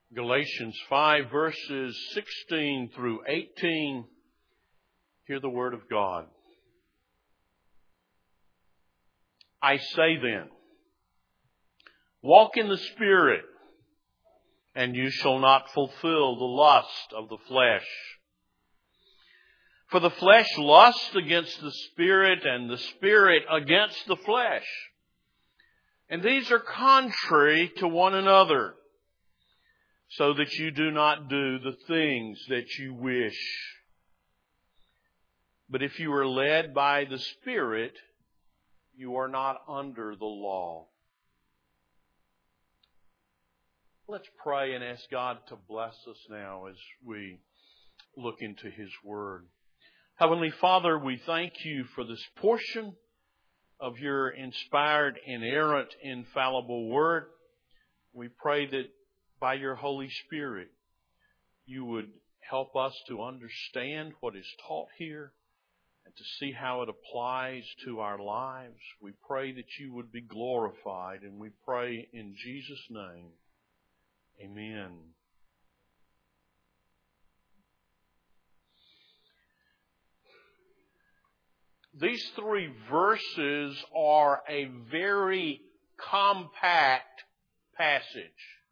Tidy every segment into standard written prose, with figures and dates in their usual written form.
Galatians 5 verses 16 through 18. Hear the word of God. I say then, walk in the Spirit, and you shall not fulfill the lust of the flesh. For the flesh lusts against the Spirit, and the Spirit against the flesh. And these are contrary to one another, so that you do not do the things that you wish. But if you are led by the Spirit, you are not under the law. Let's pray and ask God to bless us now as we look into His Word. Heavenly Father, we thank You for this portion of Your inspired, inerrant, infallible Word. We pray that by Your Holy Spirit, You would help us to understand what is taught here and to see how it applies to our lives. We pray that You would be glorified, and we pray in Jesus' name. Amen. These three verses are a very compact passage.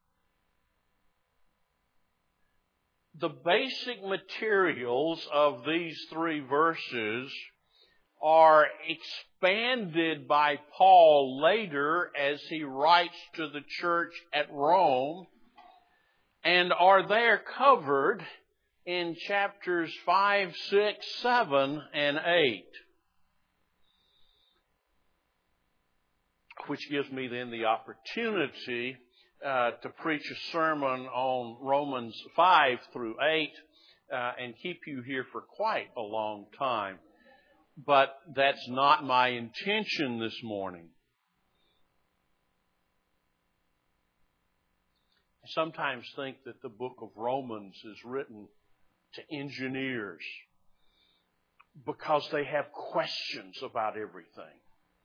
The basic materials of these three verses are expanded by Paul later as he writes to the church at Rome, and are there covered in chapters 5, 6, 7, and 8. Which gives me then the opportunity to preach a sermon on Romans 5 through 8 and keep you here for quite a long time. But that's not my intention this morning. I sometimes think that the book of Romans is written to engineers because they have questions about everything.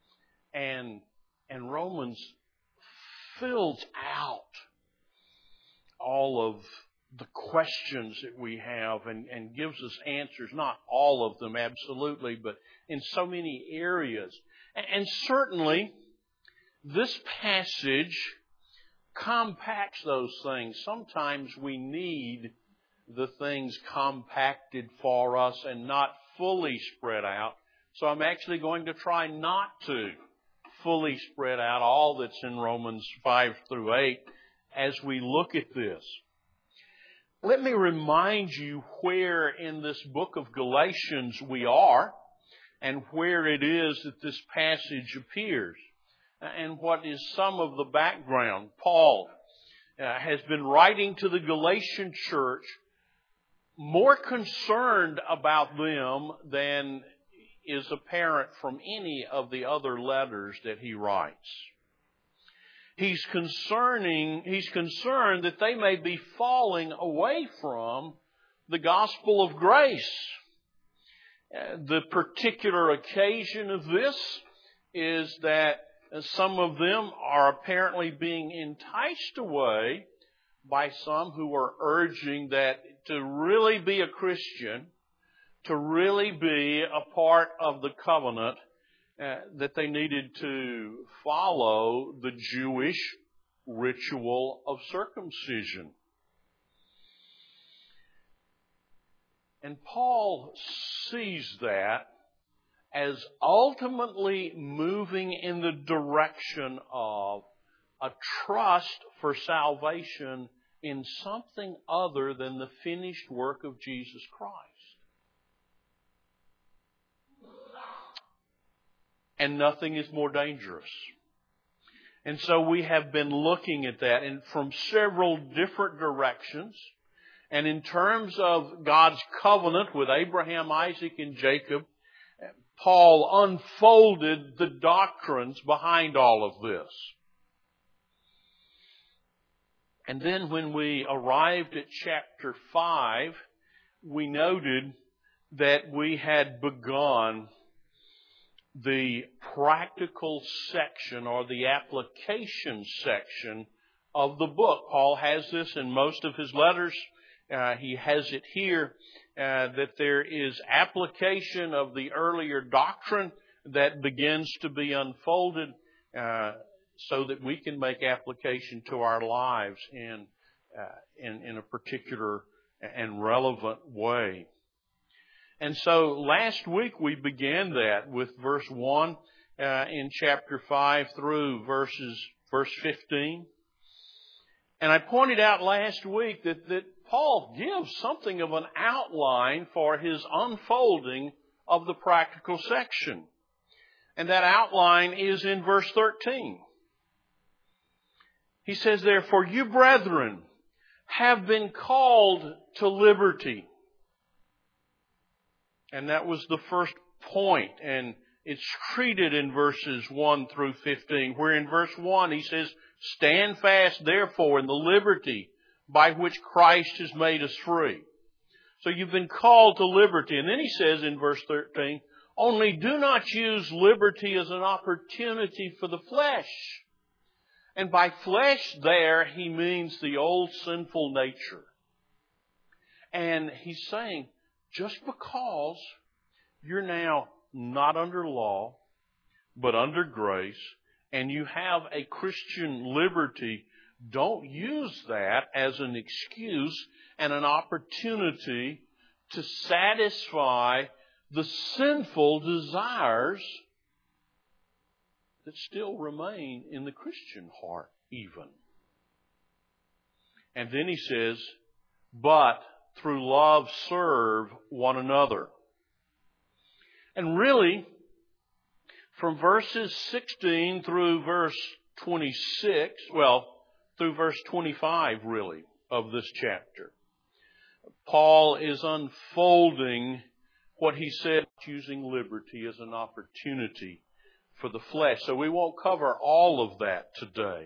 And Romans fills out all of the questions that we have and gives us answers, not all of them absolutely, but in so many areas. And certainly, this passage compacts those things. Sometimes we need the things compacted for us and not fully spread out. So I'm actually going to try not to fully spread out all that's in Romans 5 through 8 as we look at this. Let me remind you where in this book of Galatians we are and where it is that this passage appears and what is some of the background. Paul has been writing to the Galatian church more concerned about them than is apparent from any of the other letters that he writes. He's concerned that they may be falling away from the gospel of grace. The particular occasion of this is that some of them are apparently being enticed away by some who are urging that to really be a Christian, to really be a part of the covenant, that they needed to follow the Jewish ritual of circumcision. And Paul sees that as ultimately moving in the direction of a trust for salvation in something other than the finished work of Jesus Christ. And nothing is more dangerous. And so we have been looking at that and from several different directions. And in terms of God's covenant with Abraham, Isaac, and Jacob, Paul unfolded the doctrines behind all of this. And then when we arrived at chapter 5, we noted that we had begun the practical section or the application section of the book. Paul has this in most of his letters. He has it here, that there is application of the earlier doctrine that begins to be unfolded, so that we can make application to our lives in a particular and relevant way. And so last week we began that with verse 1 in chapter 5 through verse 15. And I pointed out last week that Paul gives something of an outline for his unfolding of the practical section. And that outline is in verse 13. He says, "Therefore you, brethren, have been called to liberty." And that was the first point. And it's treated in verses 1 through 15, where in verse 1 he says, "Stand fast, therefore, in the liberty by which Christ has made us free." So you've been called to liberty. And then he says in verse 13, "Only do not use liberty as an opportunity for the flesh." And by flesh there, he means the old sinful nature. And he's saying, just because you're now not under law, but under grace, and you have a Christian liberty, don't use that as an excuse and an opportunity to satisfy the sinful desires that still remain in the Christian heart even. And then he says, "But through love serve one another." And really, from verses 16 through verse 26, through verse 25 really, of this chapter, Paul is unfolding what he said, using liberty as an opportunity for the flesh. So we won't cover all of that today.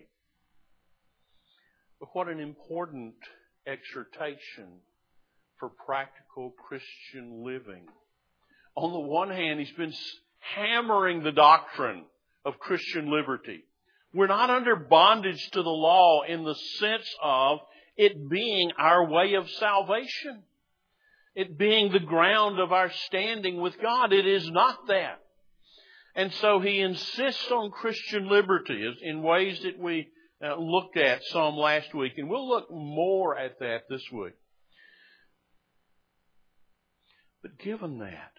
But what an important exhortation for practical Christian living. On the one hand, he's been hammering the doctrine of Christian liberty. We're not under bondage to the law in the sense of it being our way of salvation, it being the ground of our standing with God. It is not that. And so he insists on Christian liberty in ways that we looked at some last week. And we'll look more at that this week. But given that,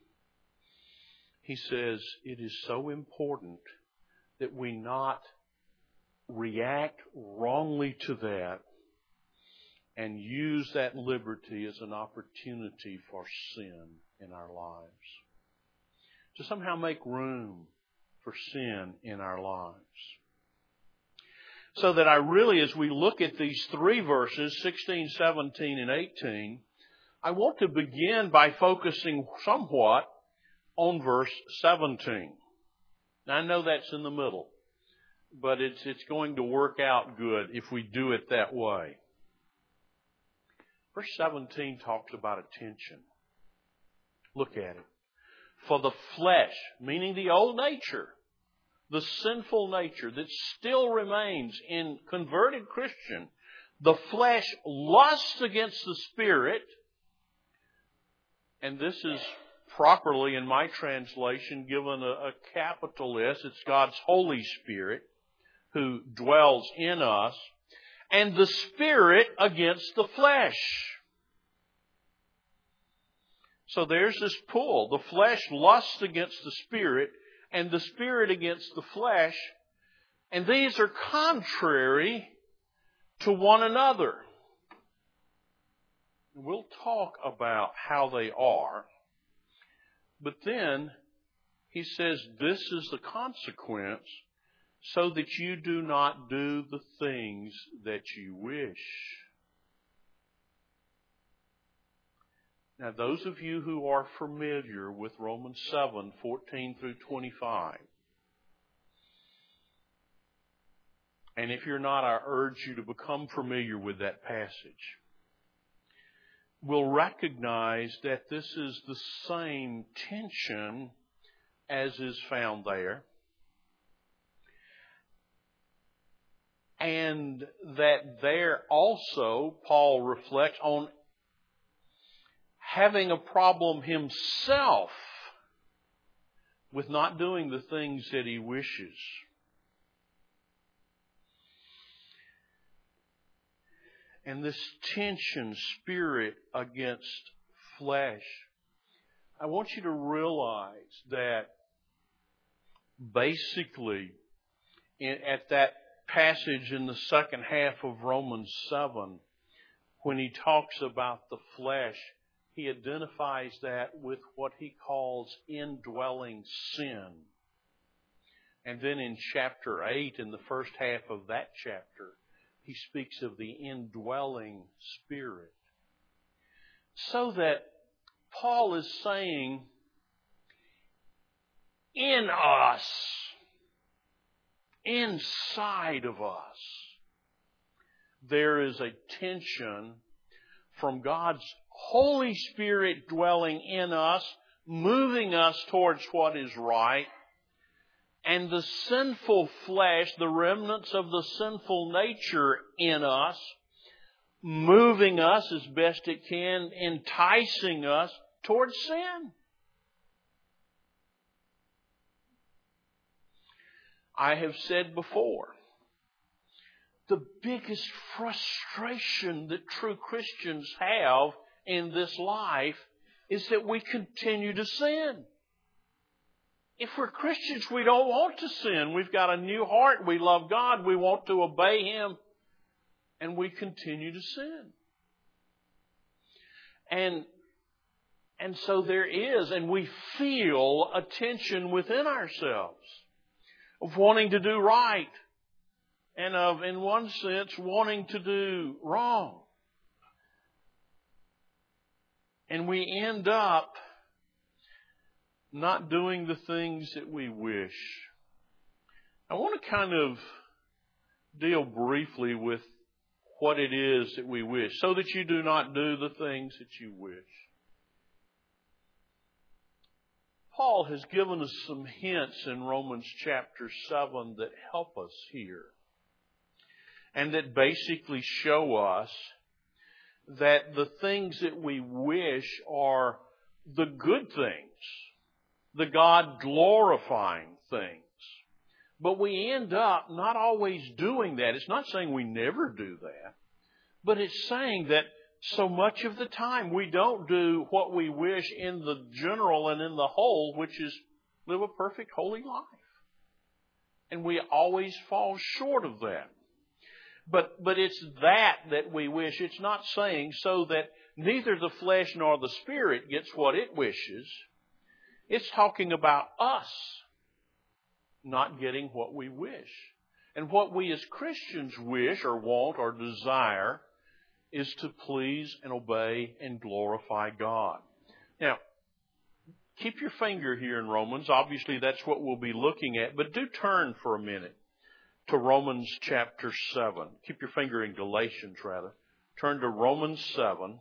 he says it is so important that we not react wrongly to that and use that liberty as an opportunity for sin in our lives. To somehow make room for sin in our lives. So that as we look at these three verses, 16, 17, and 18, I want to begin by focusing somewhat on verse 17. Now, I know that's in the middle, but it's going to work out good if we do it that way. Verse 17 talks about attention. Look at it. "For the flesh," meaning the old nature, the sinful nature that still remains in converted Christian, the flesh lusts against the Spirit, and this is properly in my translation given a capital S. It's God's Holy Spirit who dwells in us, and the Spirit against the flesh. So there's this pull. The flesh lusts against the Spirit, and the Spirit against the flesh. And these are contrary to one another. We'll talk about how they are. But then he says this is the consequence, so that you do not do the things that you wish. Now, those of you who are familiar with Romans 7, 14 through 25, and if you're not, I urge you to become familiar with that passage, will recognize that this is the same tension as is found there. And that there also, Paul reflects on having a problem himself with not doing the things that he wishes. And this tension, spirit against flesh. I want you to realize that basically at that passage in the second half of Romans 7, when he talks about the flesh, he identifies that with what he calls indwelling sin. And then in chapter 8, in the first half of that chapter, he speaks of the indwelling spirit. So that Paul is saying, in us, inside of us, there is a tension from God's Holy Spirit dwelling in us, moving us towards what is right, and the sinful flesh, the remnants of the sinful nature in us, moving us as best it can, enticing us towards sin. I have said before, the biggest frustration that true Christians have in this life is that we continue to sin. If we're Christians, we don't want to sin. We've got a new heart. We love God. We want to obey Him. And we continue to sin. And so there is, and we feel a tension within ourselves of wanting to do right and of, in one sense, wanting to do wrong. And we end up not doing the things that we wish. I want to kind of deal briefly with what it is that we wish, so that you do not do the things that you wish. Paul has given us some hints in Romans chapter 7 that help us here, and that basically show us that the things that we wish are the good things, the God-glorifying things. But we end up not always doing that. It's not saying we never do that, but it's saying that so much of the time we don't do what we wish in the general and in the whole, which is live a perfect, holy life. And we always fall short of that. But it's that we wish. It's not saying so that neither the flesh nor the spirit gets what it wishes. It's talking about us not getting what we wish. And what we as Christians wish or want or desire is to please and obey and glorify God. Now, keep your finger here in Romans. Obviously, that's what we'll be looking at. But do turn for a minute to Romans chapter 7. Keep your finger in Galatians, rather. Turn to Romans 7. I'm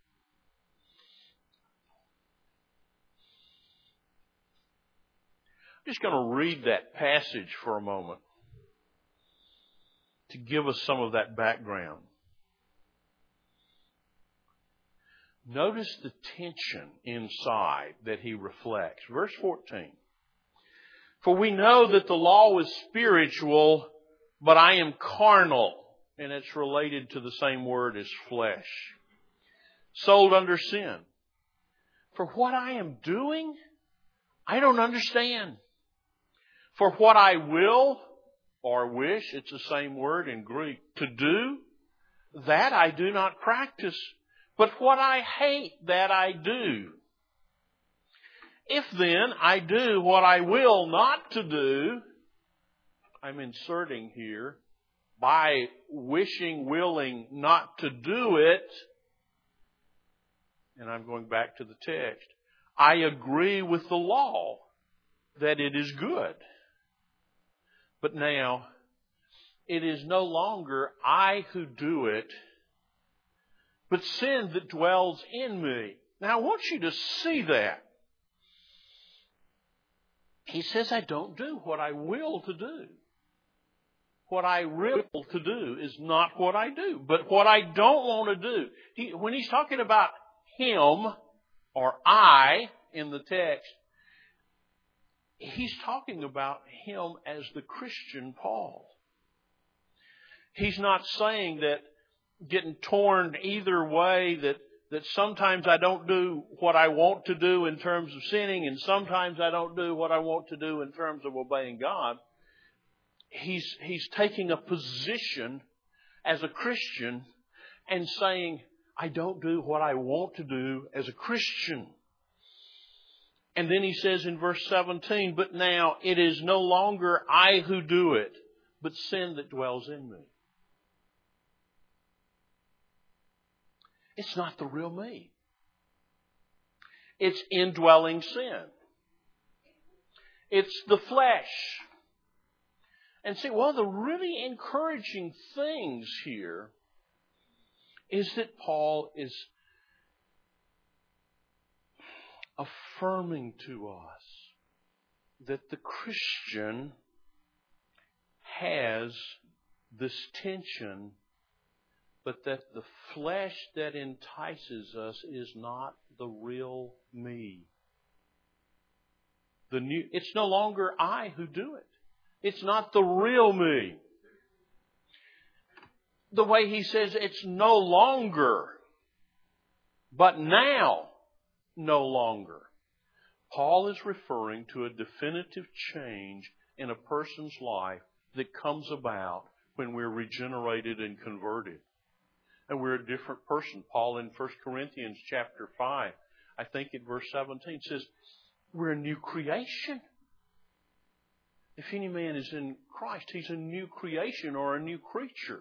just going to read that passage for a moment to give us some of that background. Notice the tension inside that he reflects. Verse 14. For we know that the law is spiritual, but I am carnal. And it's related to the same word as flesh. Sold under sin. For what I am doing, I don't understand. For what I will or wish, it's the same word in Greek, to do, that I do not practice. But what I hate, that I do. If then I do what I will not to do, I'm inserting here, by wishing, willing not to do it, and I'm going back to the text, I agree with the law that it is good. But now, it is no longer I who do it, but sin that dwells in me. Now, I want you to see that. He says, I don't do what I will to do. what I really want to do is not what I do, but what I don't want to do. When he's talking about him or I in the text, he's talking about him as the Christian Paul. He's not saying that getting torn either way, that sometimes I don't do what I want to do in terms of sinning, and sometimes I don't do what I want to do in terms of obeying God. He's taking a position as a Christian and saying, I don't do what I want to do as a Christian. And then he says in verse 17, but now it is no longer I who do it, but sin that dwells in me. It's not the real me. It's indwelling sin. It's the flesh. And see, one of the really encouraging things here is that Paul is affirming to us that the Christian has this tension, but that the flesh that entices us is not the real me. It's no longer I who do it. It's not the real me. The way he says it's no longer, but now no longer. Paul is referring to a definitive change in a person's life that comes about when we're regenerated and converted. And we're a different person. Paul in 1 Corinthians chapter 5, I think in verse 17 says, we're a new creation. If any man is in Christ, he's a new creation or a new creature.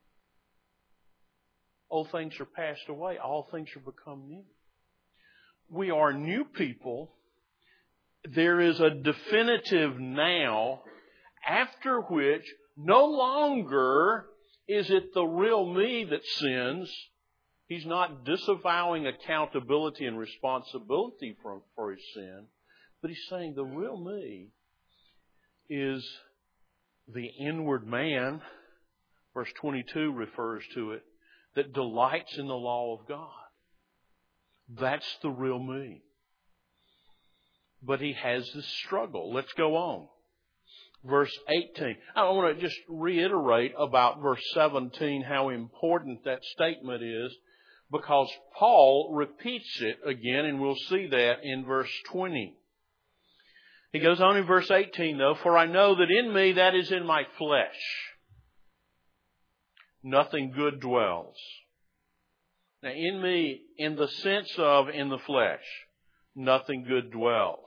Old things are passed away. All things are become new. We are new people. There is a definitive now, after which no longer is it the real me that sins. He's not disavowing accountability and responsibility for his sin, but he's saying the real me is the inward man, verse 22 refers to it, that delights in the law of God. That's the real me. But he has this struggle. Let's go on. Verse 18. I want to just reiterate about verse 17, how important that statement is, because Paul repeats it again, and we'll see that in verse 20. He goes on in verse 18, though, for I know that in me, that is in my flesh, nothing good dwells. Now, in me, in the sense of in the flesh, nothing good dwells.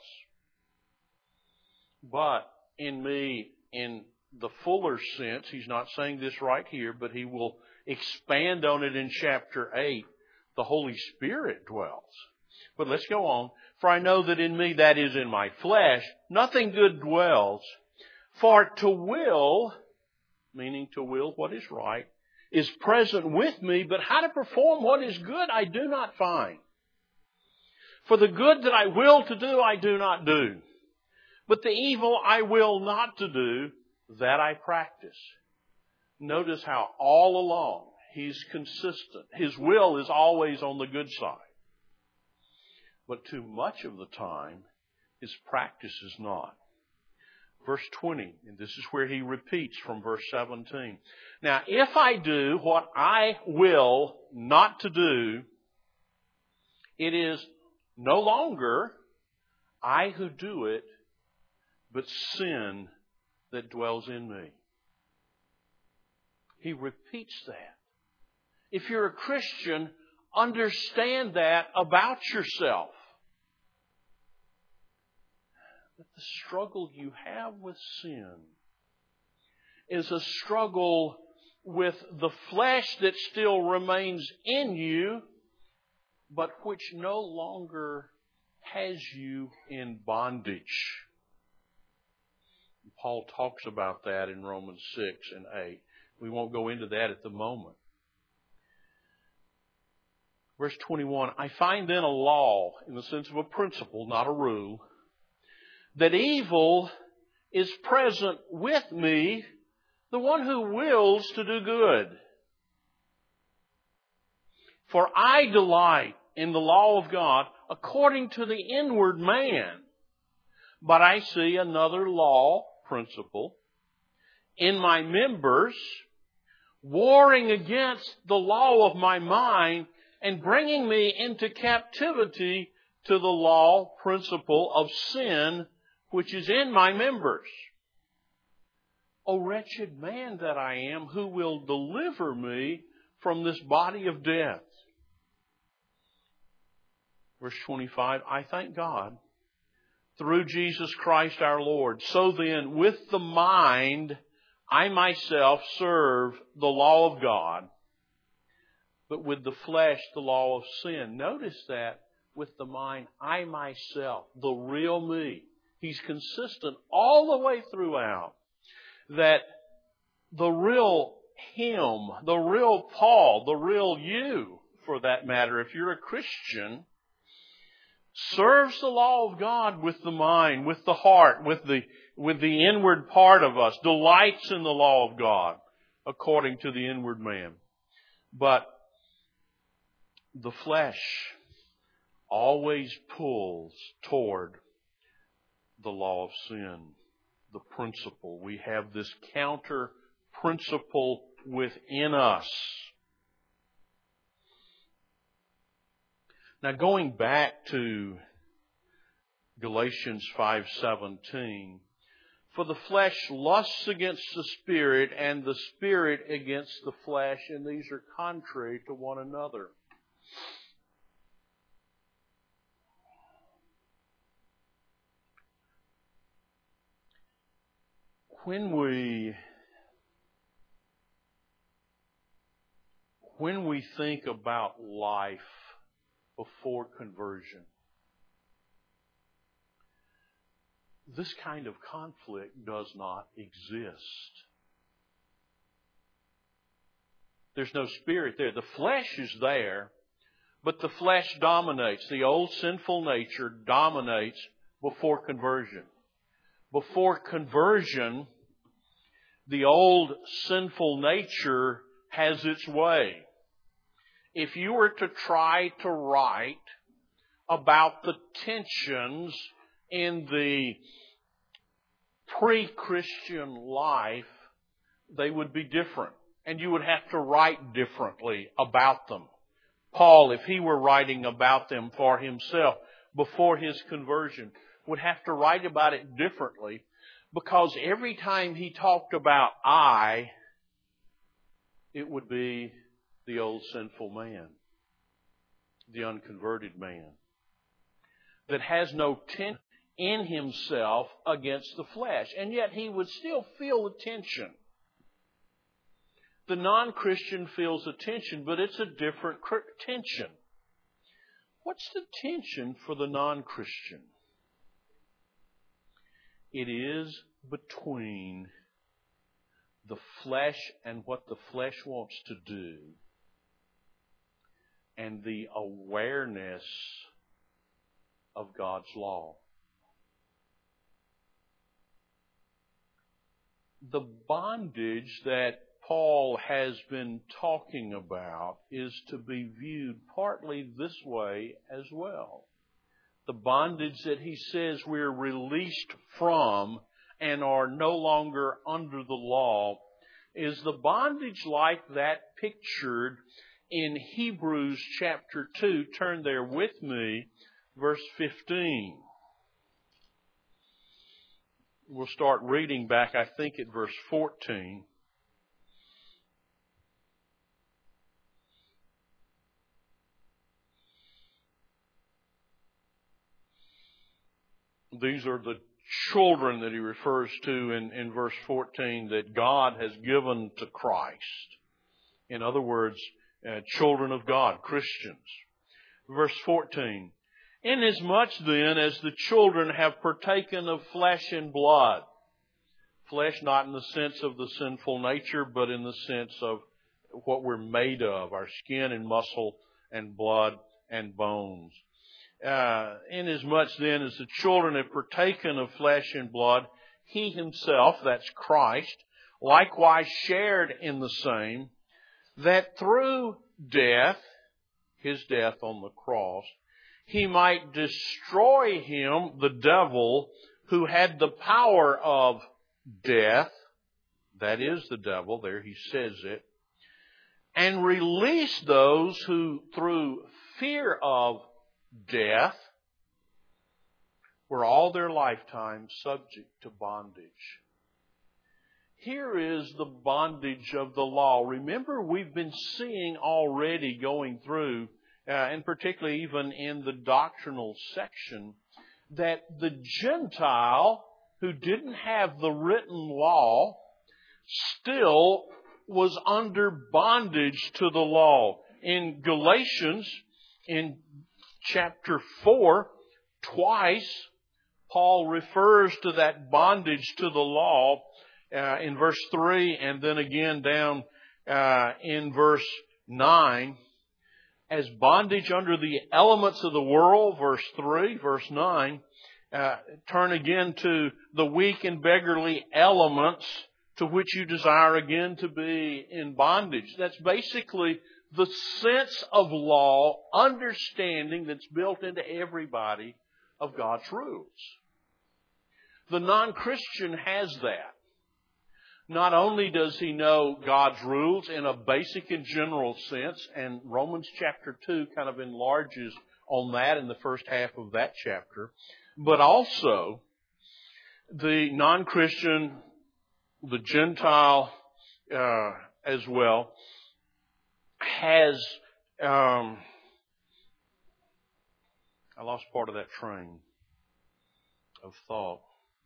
But in me, in the fuller sense, he's not saying this right here, but he will expand on it in chapter 8, the Holy Spirit dwells. But let's go on. For I know that in me, that is in my flesh, nothing good dwells. For to will, meaning to will what is right, is present with me, but how to perform what is good I do not find. For the good that I will to do, I do not do. But the evil I will not to do, that I practice. Notice how all along he's consistent. His will is always on the good side. But too much of the time, his practice is not. Verse 20, and this is where he repeats from verse 17. Now, if I do what I will not to do, it is no longer I who do it, but sin that dwells in me. He repeats that. If you're a Christian, understand that about yourself. That the struggle you have with sin is a struggle with the flesh that still remains in you, but which no longer has you in bondage. Paul talks about that in Romans 6 and 8. We won't go into that at the moment. Verse 21, I find then a law, in the sense of a principle, not a rule, that evil is present with me, the one who wills to do good. For I delight in the law of God according to the inward man. But I see another law, principle, in my members, warring against the law of my mind and bringing me into captivity to the law, principle of sin, which is in my members. O wretched man that I am, who will deliver me from this body of death? Verse 25, I thank God through Jesus Christ our Lord. So then, with the mind, I myself serve the law of God, but with the flesh, the law of sin. Notice that with the mind, I myself, the real me. He's consistent all the way throughout. That the real him, the real Paul, the real you, for that matter, if you're a Christian, serves the law of God with the mind, with the heart, with the inward part of us, delights in the law of God according to the inward man. But the flesh always pulls toward the law of sin, the principle. We have this counter principle within us. Now, going back to Galatians 5:17, for the flesh lusts against the Spirit, and the Spirit against the flesh, and these are contrary to one another. When we think about life before conversion, this kind of conflict does not exist. There's no spirit there. The flesh is there, but the flesh dominates. The old sinful nature dominates before conversion. Before conversion, the old sinful nature has its way. If you were to try to write about the tensions in the pre-Christian life, they would be different. And you would have to write differently about them. Paul, if he were writing about them for himself before his conversion, would have to write about it differently, because every time he talked about I, it would be the old sinful man, the unconverted man, that has no tension in himself against the flesh. And yet he would still feel the tension. The non-Christian feels the tension, but it's a different tension. What's the tension for the non-Christian? It is between the flesh and what the flesh wants to do, and the awareness of God's law. The bondage that Paul has been talking about is to be viewed partly this way as well. The bondage that he says we're released from and are no longer under the law is the bondage like that pictured in Hebrews chapter 2. Turn there with me, verse 15. We'll start reading back, I think, at verse 14. These are the children that he refers to in verse 14 that God has given to Christ. In other words, children of God, Christians. Verse 14. Inasmuch then as the children have partaken of flesh and blood. Flesh not in the sense of the sinful nature, but in the sense of what we're made of, our skin and muscle and blood and bones. Inasmuch then as the children have partaken of flesh and blood, he himself, that's Christ, likewise shared in the same, that through death, his death on the cross, he might destroy him, the devil, who had the power of death, that is the devil, there he says it, and release those who through fear of death were all their lifetime subject to bondage. Here is the bondage of the law. Remember, we've been seeing already going through, and particularly even in the doctrinal section, that the Gentile who didn't have the written law still was under bondage to the law. In Galatians, in chapter 4, twice, Paul refers to that bondage to the law in verse 3 and then again down in verse 9 as bondage under the elements of the world, verse 3, verse 9. Turn again to the weak and beggarly elements to which you desire again to be in bondage. That's basically the sense of law, understanding that's built into everybody of God's rules. The non-Christian has that. Not only does he know God's rules in a basic and general sense, and Romans chapter 2 kind of enlarges on that in the first half of that chapter, but also the non-Christian, the Gentile as well, has, I lost part of that train of thought.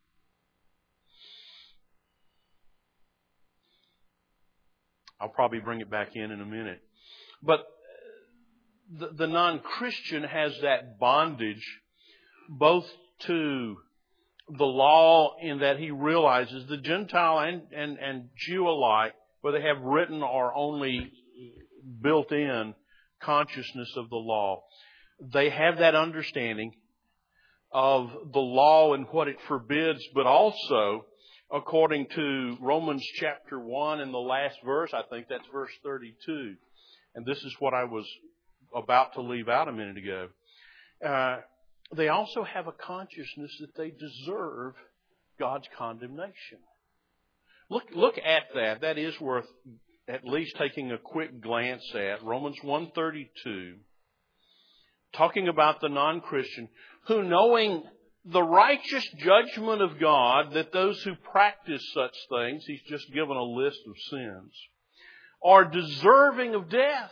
I'll probably bring it back in a minute. But the non-Christian has that bondage both to the law in that he realizes the Gentile and Jew alike, whether they have written or only built-in consciousness of the law, they have that understanding of the law and what it forbids, but also, according to Romans chapter 1 in the last verse, I think that's verse 32, and this is what I was about to leave out a minute ago, they also have a consciousness that they deserve God's condemnation. Look at that. That is worth at least taking a quick glance at. Romans 1:32, talking about the non-Christian, who knowing the righteous judgment of God, that those who practice such things, he's just given a list of sins, are deserving of death,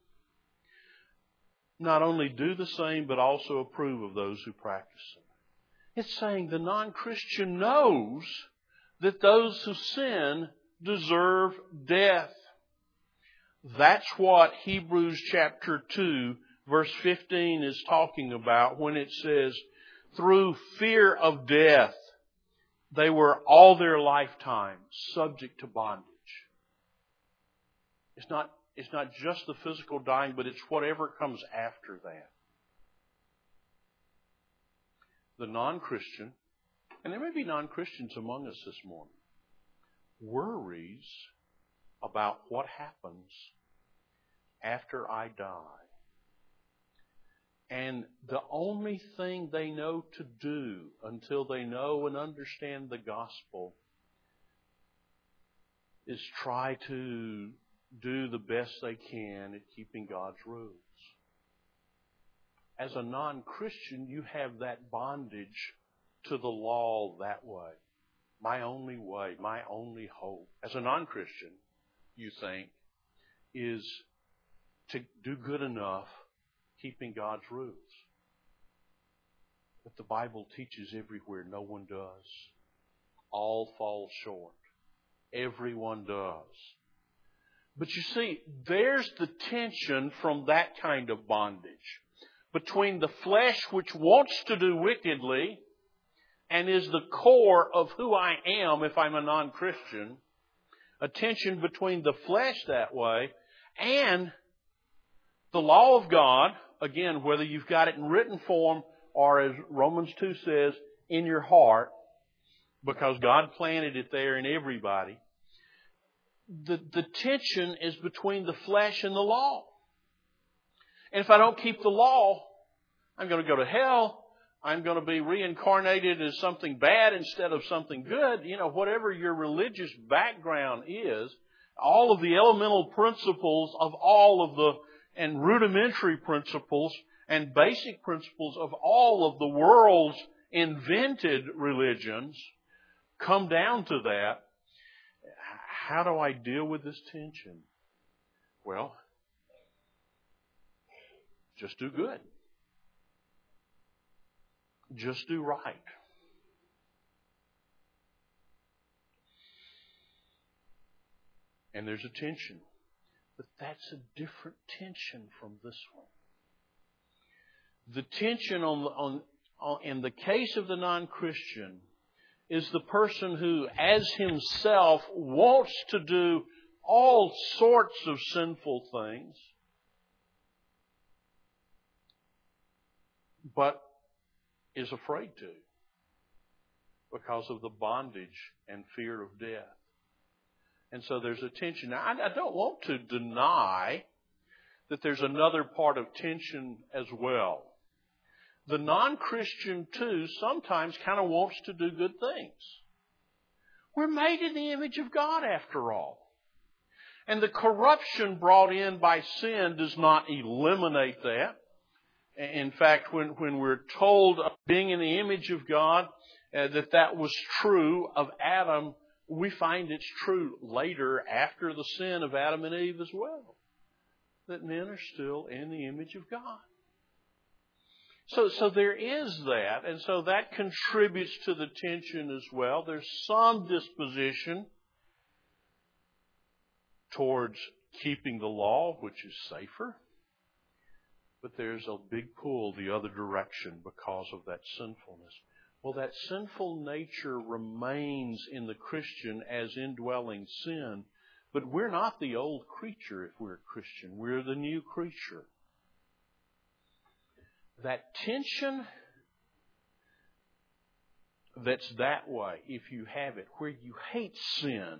not only do the same, but also approve of those who practice them. It's saying the non-Christian knows that those who sin deserve death. That's what Hebrews chapter 2, verse 15 is talking about when it says, through fear of death, they were all their lifetime subject to bondage. It's not just the physical dying, but it's whatever comes after that. The non-Christian, and there may be non-Christians among us this morning, worries about what happens after I die. And the only thing they know to do until they know and understand the gospel is try to do the best they can at keeping God's rules. As a non-Christian, you have that bondage to the law that way. My only way, my only hope, as a non-Christian, you think, is to do good enough keeping God's rules. But the Bible teaches everywhere no one does. All fall short. Everyone does. But you see, there's the tension from that kind of bondage between the flesh which wants to do wickedly and is the core of who I am if I'm a non-Christian. A tension between the flesh that way and the law of God, again, whether you've got it in written form or, as Romans 2 says, in your heart, because God planted it there in everybody. the tension is between the flesh and the law. And if I don't keep the law, I'm going to go to hell. I'm going to be reincarnated as something bad instead of something good. You know, whatever your religious background is, all of the elemental principles of all of the, and rudimentary principles and basic principles of all of the world's invented religions come down to that. How do I deal with this tension? Well, just do good. Just do right. And there's a tension. But that's a different tension from this one. The tension in the case of the non-Christian is the person who, as himself, wants to do all sorts of sinful things, but is afraid to because of the bondage and fear of death. And so there's a tension. Now, I don't want to deny that there's another part of tension as well. The non-Christian, too, sometimes kind of wants to do good things. We're made in the image of God, after all. And the corruption brought in by sin does not eliminate that. In fact, when we're told of being in the image of God, that was true of Adam, we find it's true later after the sin of Adam and Eve as well. That men are still in the image of God. So there is that, and so that contributes to the tension as well. There's some disposition towards keeping the law, which is safer. But there's a big pull the other direction because of that sinfulness. Well, that sinful nature remains in the Christian as indwelling sin, but we're not the old creature if we're a Christian. We're the new creature. That tension that's that way, if you have it, where you hate sin,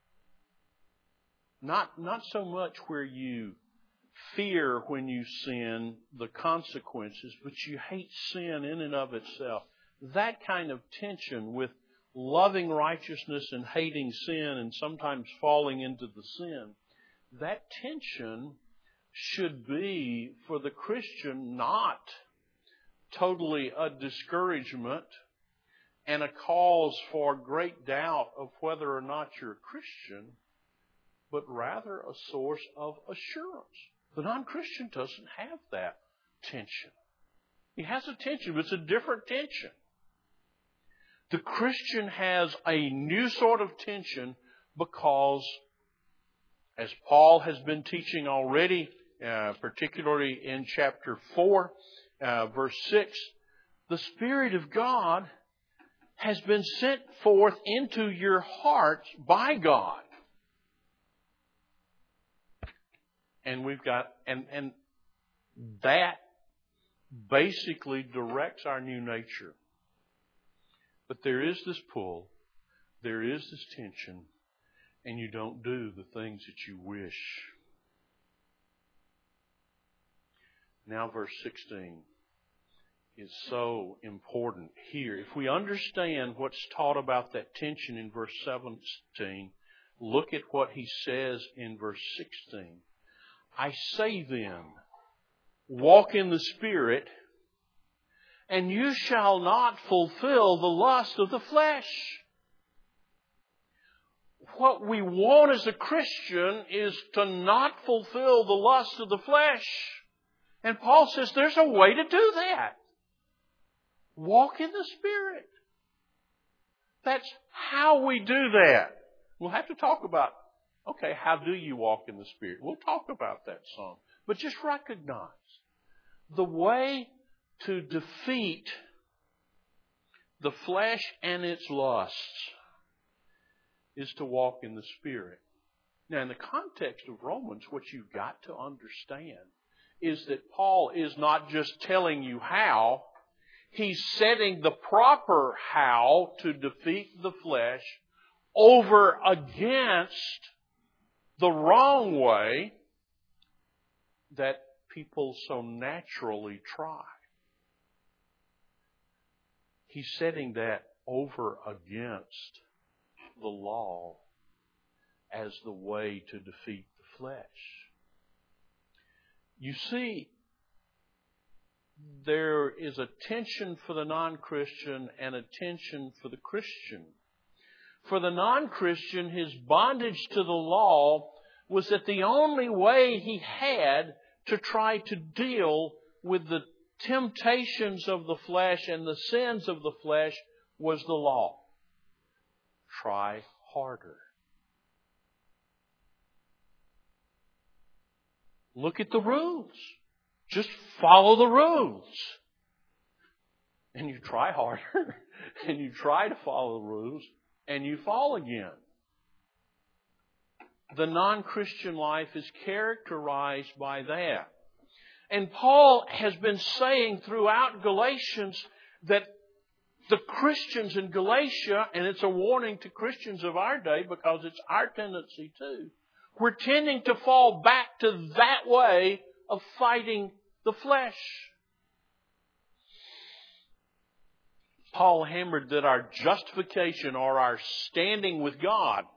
not so much where you fear when you sin the consequences, but you hate sin in and of itself. That kind of tension with loving righteousness and hating sin and sometimes falling into the sin, that tension should be for the Christian not totally a discouragement and a cause for great doubt of whether or not you're a Christian, but rather a source of assurance. The non-Christian doesn't have that tension. He has a tension, but it's a different tension. The Christian has a new sort of tension because, as Paul has been teaching already, particularly in chapter 4, verse 6, the Spirit of God has been sent forth into your hearts by God. And we've got, and that basically directs our new nature. But there is this pull, there is this tension, and you don't do the things that you wish. Now verse 16 is so important here. If we understand what's taught about that tension in verse 17, look at what he says in verse 16. I say then, walk in the Spirit, and you shall not fulfill the lust of the flesh. What we want as a Christian is to not fulfill the lust of the flesh. And Paul says there's a way to do that. Walk in the Spirit. That's how we do that. We'll have to talk about, okay, how do you walk in the Spirit? We'll talk about that some. But just recognize the way to defeat the flesh and its lusts is to walk in the Spirit. Now, in the context of Romans, what you've got to understand is that Paul is not just telling you how, he's setting the proper how to defeat the flesh over against the wrong way that people so naturally try. He's setting that over against the law as the way to defeat the flesh. You see, there is a tension for the non-Christian and a tension for the Christian. For the non-Christian, his bondage to the law was that the only way he had to try to deal with the temptations of the flesh and the sins of the flesh was the law. Try harder. Look at the rules. Just follow the rules. And you try harder, and you try to follow the rules, and you fall again. The non-Christian life is characterized by that. And Paul has been saying throughout Galatians that the Christians in Galatia, and it's a warning to Christians of our day because it's our tendency too, we're tending to fall back to that way of fighting the flesh. Paul hammered that our justification or our standing with God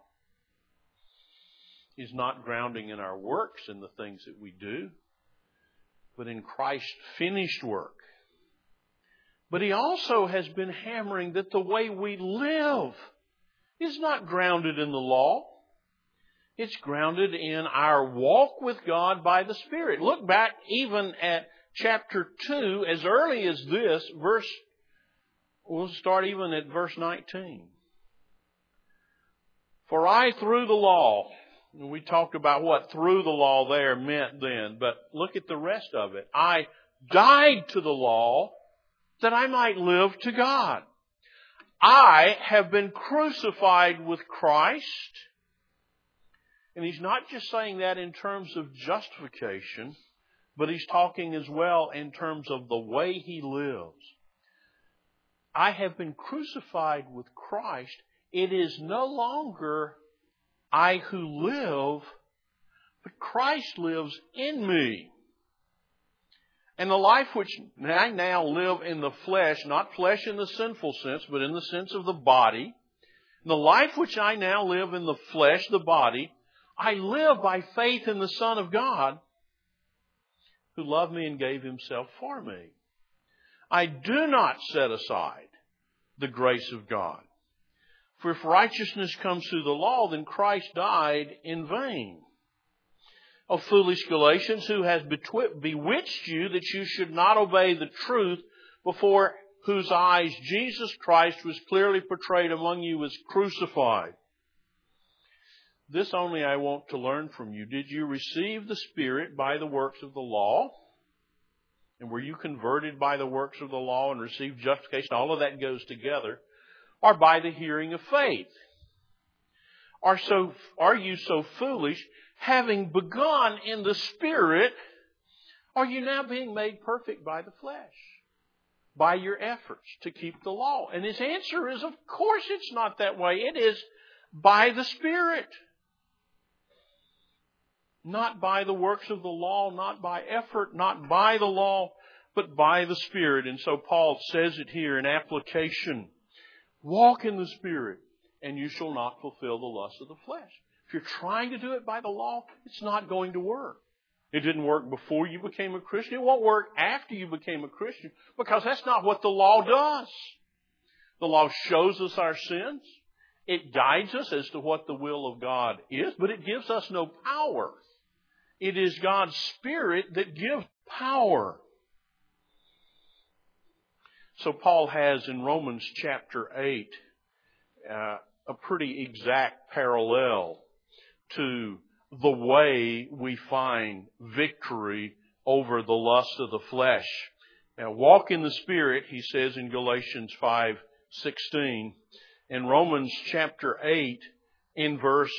is not grounding in our works and the things that we do, but in Christ's finished work. But he also has been hammering that the way we live is not grounded in the law. It's grounded in our walk with God by the Spirit. Look back even at chapter 2, as early as this, we'll start even at verse 19. For I through the law, and we talked about what through the law there meant then, but look at the rest of it. I died to the law that I might live to God. I have been crucified with Christ. And he's not just saying that in terms of justification, but he's talking as well in terms of the way he lives. I have been crucified with Christ. It is no longer I who live, but Christ lives in me. And the life which I now live in the flesh, not flesh in the sinful sense, but in the sense of the body, the life which I now live in the flesh, the body, I live by faith in the Son of God who loved me and gave himself for me. I do not set aside the grace of God. For if righteousness comes through the law, then Christ died in vain. O foolish Galatians, who has bewitched you that you should not obey the truth, before whose eyes Jesus Christ was clearly portrayed among you as crucified? This only I want to learn from you. Did you receive the Spirit by the works of the law? And were you converted by the works of the law and received justification? All of that goes together. Or by the hearing of faith? Are you so foolish, having begun in the Spirit, are you now being made perfect by the flesh? By your efforts to keep the law? And his answer is, of course it's not that way. It is by the Spirit. Not by the works of the law, not by effort, not by the law, but by the Spirit. And so Paul says it here in application. Walk in the Spirit, and you shall not fulfill the lust of the flesh. If you're trying to do it by the law, it's not going to work. It didn't work before you became a Christian. It won't work after you became a Christian, because that's not what the law does. The law shows us our sins. It guides us as to what the will of God is, but it gives us no power. It is God's Spirit that gives power. So Paul has in Romans chapter 8 a pretty exact parallel to the way we find victory over the lust of the flesh. Now, walk in the Spirit, he says in Galatians 5:16. In Romans chapter 8, in verse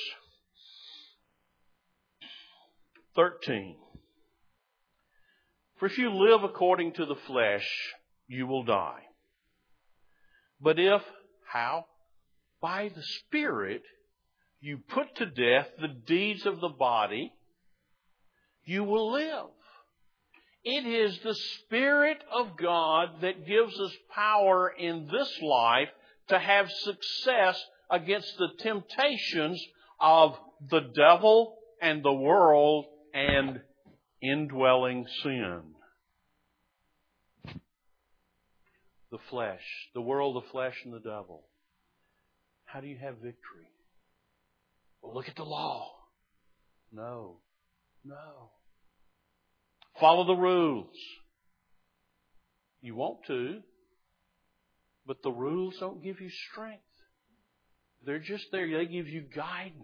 13. For if you live according to the flesh, you will die. But if, how? By the Spirit, you put to death the deeds of the body, you will live. It is the Spirit of God that gives us power in this life to have success against the temptations of the devil and the world and indwelling sin. The flesh, the world, the flesh, and the devil. How do you have victory? Well, look at the law. No. Follow the rules. You want to, but the rules don't give you strength. They're just there. They give you guidance.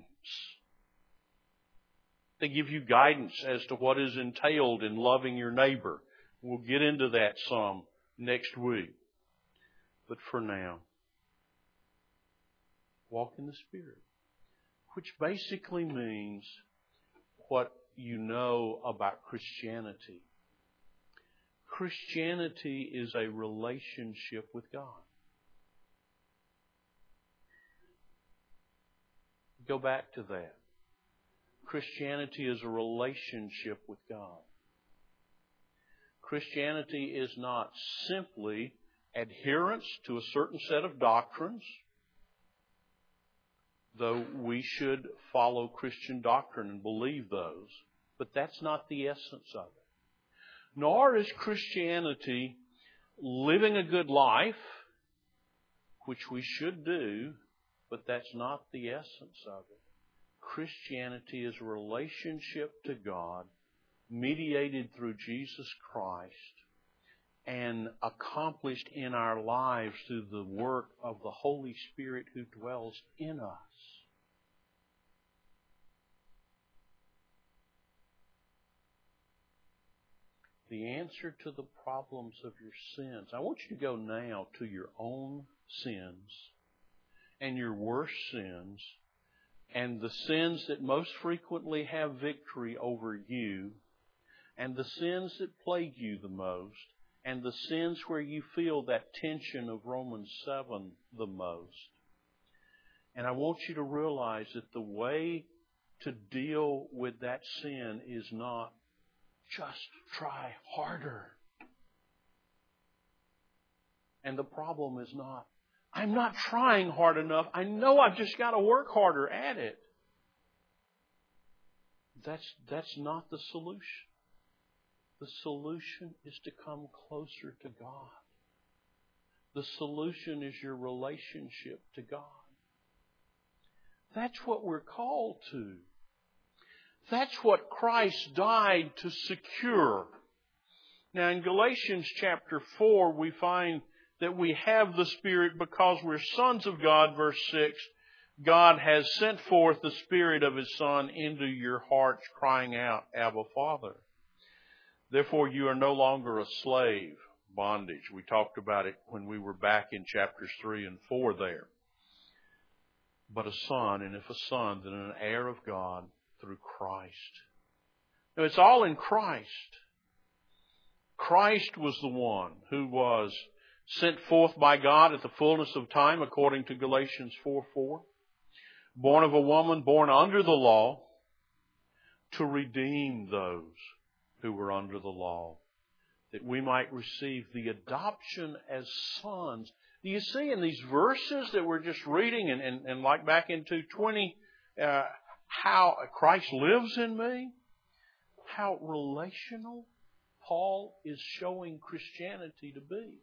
They give you guidance as to what is entailed in loving your neighbor. We'll get into that some next week. But for now, walk in the Spirit, which basically means what you know about Christianity. Christianity is a relationship with God. Go back to that. Christianity is a relationship with God. Christianity is not simply adherence to a certain set of doctrines, though we should follow Christian doctrine and believe those, but that's not the essence of it. Nor is Christianity living a good life, which we should do, but that's not the essence of it. Christianity is a relationship to God mediated through Jesus Christ and accomplished in our lives through the work of the Holy Spirit who dwells in us. The answer to the problems of your sins. I want you to go now to your own sins and your worst sins and the sins that most frequently have victory over you and the sins that plague you the most and the sins where you feel that tension of Romans 7 the most. And I want you to realize that the way to deal with that sin is not just try harder. And the problem is not, I'm not trying hard enough. I know I've just got to work harder at it. That's not the solution. The solution is to come closer to God. The solution is your relationship to God. That's what we're called to. That's what Christ died to secure. Now in Galatians chapter 4 we find that we have the Spirit because we're sons of God, verse 6. God has sent forth the Spirit of His Son into your hearts, crying out, Abba, Father. Therefore you are no longer a slave, bondage. We talked about it when we were back in chapters 3 and 4 there. But a son, and if a son, then an heir of God through Christ. Now it's all in Christ. Christ was the one who was sent forth by God at the fullness of time, according to Galatians 4:4. Born of a woman, born under the law, to redeem those who were under the law, that we might receive the adoption as sons. Do you see in these verses that we're just reading, and like back in 2:20, how Christ lives in me? How relational Paul is showing Christianity to be.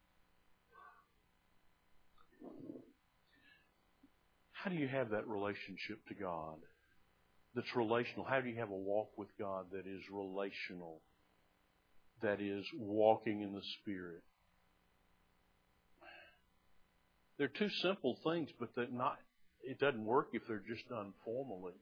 How do you have that relationship to God that's relational? How do you have a walk with God that is relational, that is walking in the Spirit? They're two simple things, but it doesn't work if they're just done formally.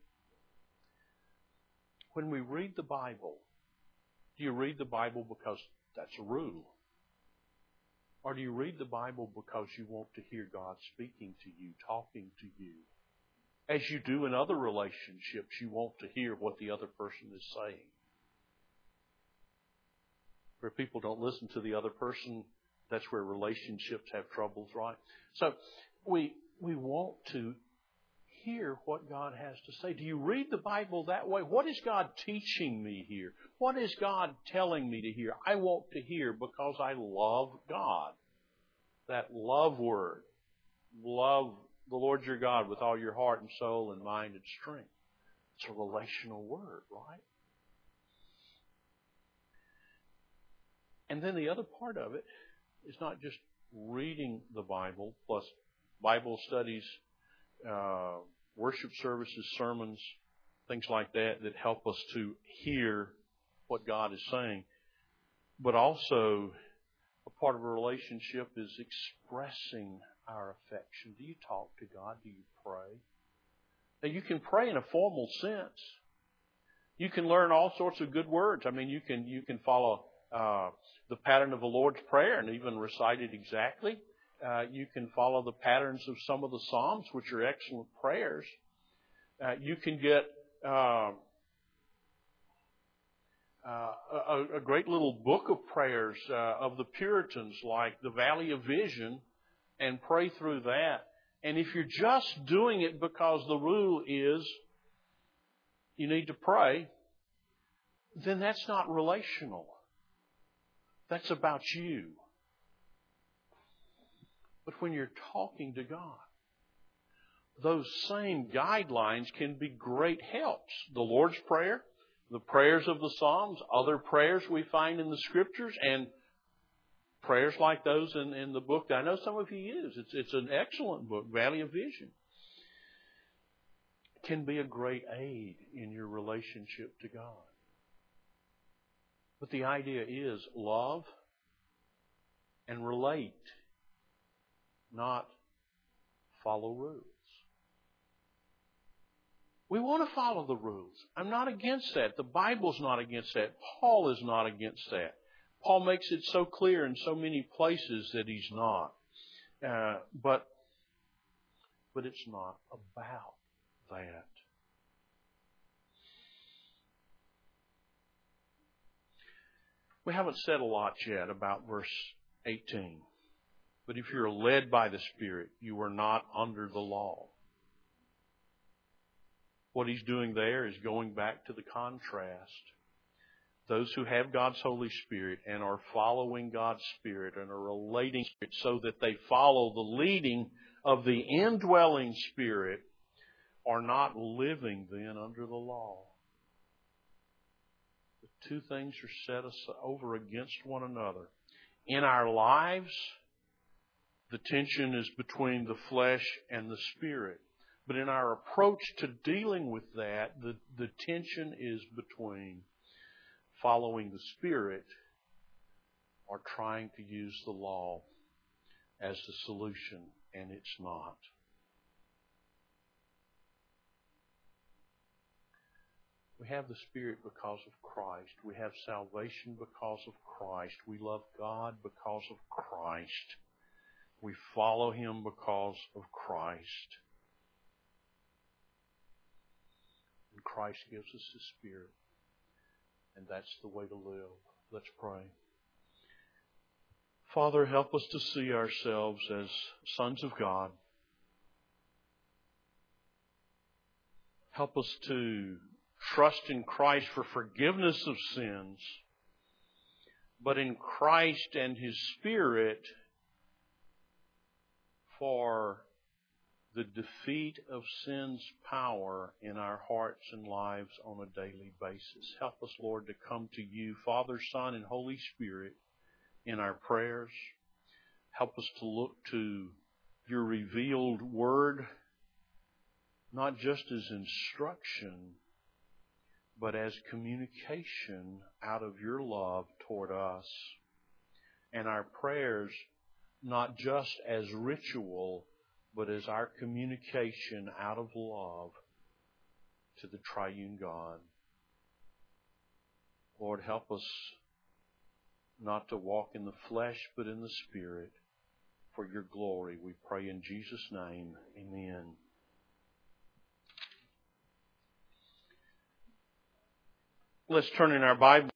When we read the Bible, do you read the Bible because that's a rule? Or do you read the Bible because you want to hear God speaking to you, talking to you? As you do in other relationships, you want to hear what the other person is saying. Where people don't listen to the other person, that's where relationships have troubles, right? So we want to hear what God has to say? Do you read the Bible that way? What is God teaching me here? What is God telling me to hear? I want to hear because I love God. That love word. Love the Lord your God with all your heart and soul and mind and strength. It's a relational word, right? And then the other part of it is not just reading the Bible plus Bible studies, worship services, sermons, things like that help us to hear what God is saying. But also, a part of a relationship is expressing our affection. Do you talk to God? Do you pray? Now, you can pray in a formal sense. You can learn all sorts of good words. I mean, you can follow the pattern of the Lord's Prayer and even recite it exactly. You can follow the patterns of some of the Psalms, which are excellent prayers. You can get a great little book of prayers of the Puritans, like the Valley of Vision, and pray through that. And if you're just doing it because the rule is you need to pray, then that's not relational. That's about you. But when you're talking to God, those same guidelines can be great helps. The Lord's Prayer, the prayers of the Psalms, other prayers we find in the Scriptures, and prayers like those in the book that I know some of you use. It's an excellent book, Valley of Vision. It can be a great aid in your relationship to God. But the idea is love and relate, not follow rules. We want to follow the rules. I'm not against that. The Bible's not against that. Paul is not against that. Paul makes it so clear in so many places that he's not. But it's not about that. We haven't said a lot yet about verse 18. But if you're led by the Spirit, you are not under the law. What he's doing there is going back to the contrast. Those who have God's Holy Spirit and are following God's Spirit and are relating it so that they follow the leading of the indwelling Spirit are not living then under the law. The two things are set over against one another. In our lives, the tension is between the flesh and the Spirit. But in our approach to dealing with that, the tension is between following the Spirit or trying to use the law as the solution, and it's not. We have the Spirit because of Christ. We have salvation because of Christ. We love God because of Christ. We follow Him because of Christ. And Christ gives us His Spirit. And that's the way to live. Let's pray. Father, help us to see ourselves as sons of God. Help us to trust in Christ for forgiveness of sins, but in Christ and His Spirit for the defeat of sin's power in our hearts and lives on a daily basis. Help us, Lord, to come to You, Father, Son, and Holy Spirit, in our prayers. Help us to look to Your revealed Word, not just as instruction, but as communication out of Your love toward us. And our prayers, not just as ritual, but as our communication out of love to the triune God. Lord, help us not to walk in the flesh, but in the Spirit, for Your glory. We pray in Jesus' name. Amen. Let's turn in our Bible